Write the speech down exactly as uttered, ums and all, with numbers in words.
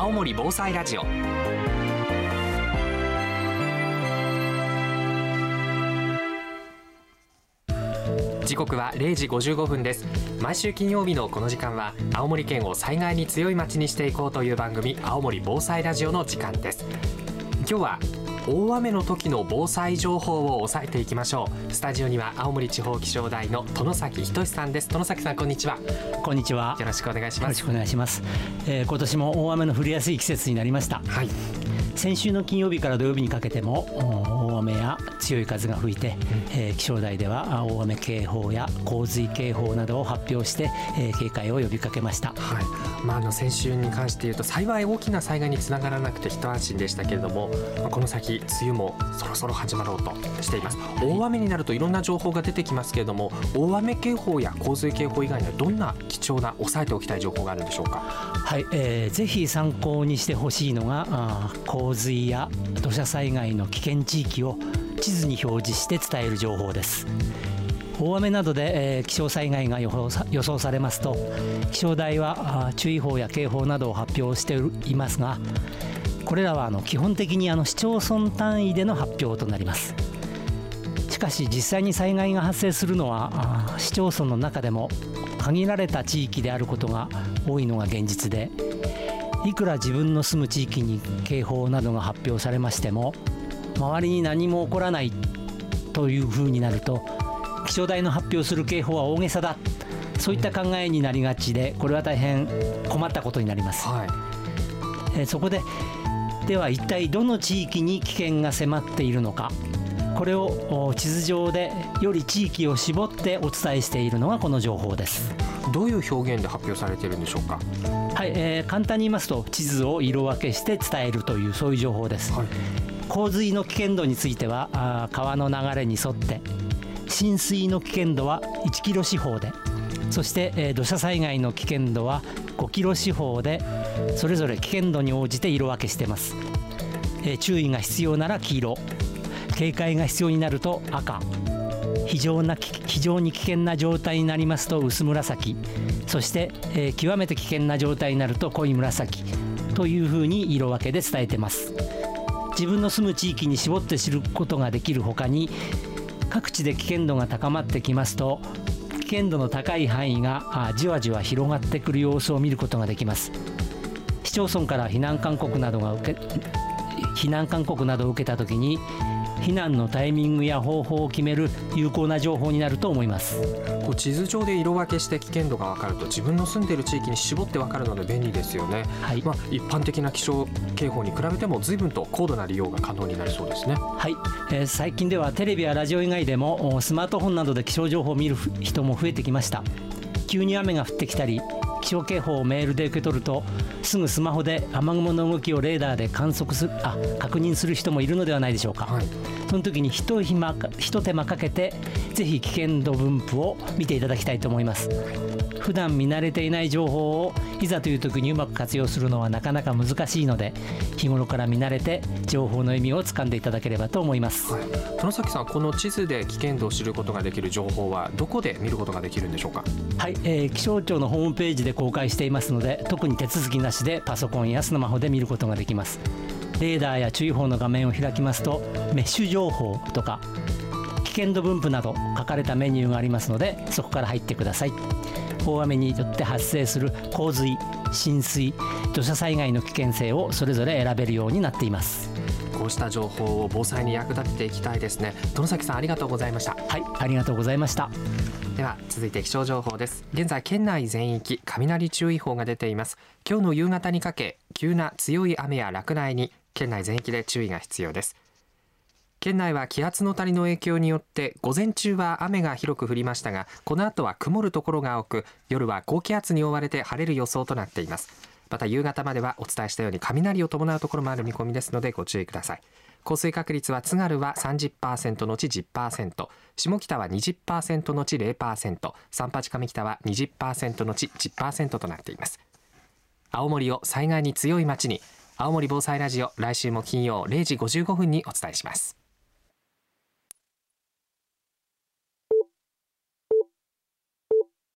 青森防災ラジオ。時刻はれいじごじゅうごふんです。毎週金曜日のこの時間は青森県を災害に強い町にしていこうという番組、青森防災ラジオの時間です。今日は大雨の時の防災情報を押さえていきましょう。スタジオには青森地方気象台の殿崎仁さんです。殿崎さん、こんにちは。 こんにちは。 よろしくお願いします。 よろしくお願いします。えー、今年も大雨の降りやすい季節になりました。 はい。 先週の金曜日から土曜日にかけても大雨や強い風が吹いて、うんえー、気象台では大雨警報や洪水警報などを発表して、えー、警戒を呼びかけました。 はい。まあ、あの先週に関して言うと幸い大きな災害につながらなくて一安心でしたけれども、この先梅雨もそろそろ始まろうとしています。大雨になるといろんな情報が出てきますけれども、大雨警報や洪水警報以外にはどんな貴重な押さえておきたい情報があるんでしょうか。 はい、えー、ぜひ参考にしてほしいのがあ洪水や土砂災害の危険地域を地図に表示して伝える情報です。大雨などで、えー、気象災害が予想さ、予想されますと、気象台は注意報や警報などを発表していますが、これらはあの基本的にあの市町村単位での発表となります。しかし実際に災害が発生するのは市町村の中でも限られた地域であることが多いのが現実で、いくら自分の住む地域に警報などが発表されましても周りに何も起こらないというふうになると、気象台の発表する警報は大げさだ、そういった考えになりがちで、これは大変困ったことになります。はい。えー、そこででは一体どの地域に危険が迫っているのか、これを地図上でより地域を絞ってお伝えしているのがこの情報です。 どういう表現で発表されているんでしょうか。 はい、えー、簡単に言いますと、地図を色分けして伝えるという、そういう情報です。はい。洪水の危険度についてはあ川の流れに沿って、浸水の危険度はいちキロ四方で、そして、えー、土砂災害の危険度はごキロ四方で、それぞれ危険度に応じて色分けしています。えー、注意が必要なら黄色、警戒が必要になると赤、非常な非常に危険な状態になりますと薄紫、そして、えー、極めて危険な状態になると濃い紫というふうに色分けで伝えています。自分の住む地域に絞って知ることができるほかに、各地で危険度が高まってきますと、危険度の高い範囲がじわじわ広がってくる様子を見ることができます。市町村から避難勧告などが受け避難勧告などを受けたときに、避難のタイミングや方法を決める有効な情報になると思います。 こう地図上で色分けして危険度が分かると、自分の住んでいる地域に絞って分かるので便利ですよね。はい。まあ、一般的な気象警報に比べても随分と高度な利用が可能になりそうですね。 はい、えー、最近ではテレビやラジオ以外でもスマートフォンなどで気象情報を見る人も増えてきました。急に雨が降ってきたり、気象警報をメールで受け取ると、すぐスマホで雨雲の動きをレーダーで観測するあ確認する人もいるのではないでしょうか。はい。その時に一手間一手間かけて、ぜひ危険度分布を見ていただきたいと思います。普段見慣れていない情報をいざという時にうまく活用するのはなかなか難しいので、日頃から見慣れて情報の意味をつかんでいただければと思います。 はい。殿崎さん、この地図で危険度を知ることができる情報はどこで見ることができるんでしょうか。 はい、えー、気象庁のホームページで公開していますので、特に手続きなしでパソコンやスマホで見ることができます。レーダーや注意報の画面を開きますと、メッシュ情報とか危険度分布など書かれたメニューがありますので、そこから入ってください。大雨によって発生する洪水、浸水、土砂災害の危険性をそれぞれ選べるようになっています。 こうした情報を防災に役立てていきたいですね。殿崎さん、ありがとうございました。 はい、ありがとうございました。 では続いて気象情報です。現在県内全域雷注意報が出ています。今日の夕方にかけ、急な強い雨や落雷に県内全域で注意が必要です。県内は気圧の谷の影響によって午前中は雨が広く降りましたが、この後は曇るところが多く、夜は高気圧に覆われて晴れる予想となっています。また夕方まではお伝えしたように雷を伴うところもある見込みですのでご注意ください。降水確率は津軽は さんじゅっパーセント のち じゅっパーセント、下北は にじゅっパーセント のち ゼロパーセント、三八上北は にじゅっパーセント のち じゅっパーセント となっています。青森を災害に強い町に、青森防災ラジオ、来週も金曜れいじごじゅうごふんにお伝えします。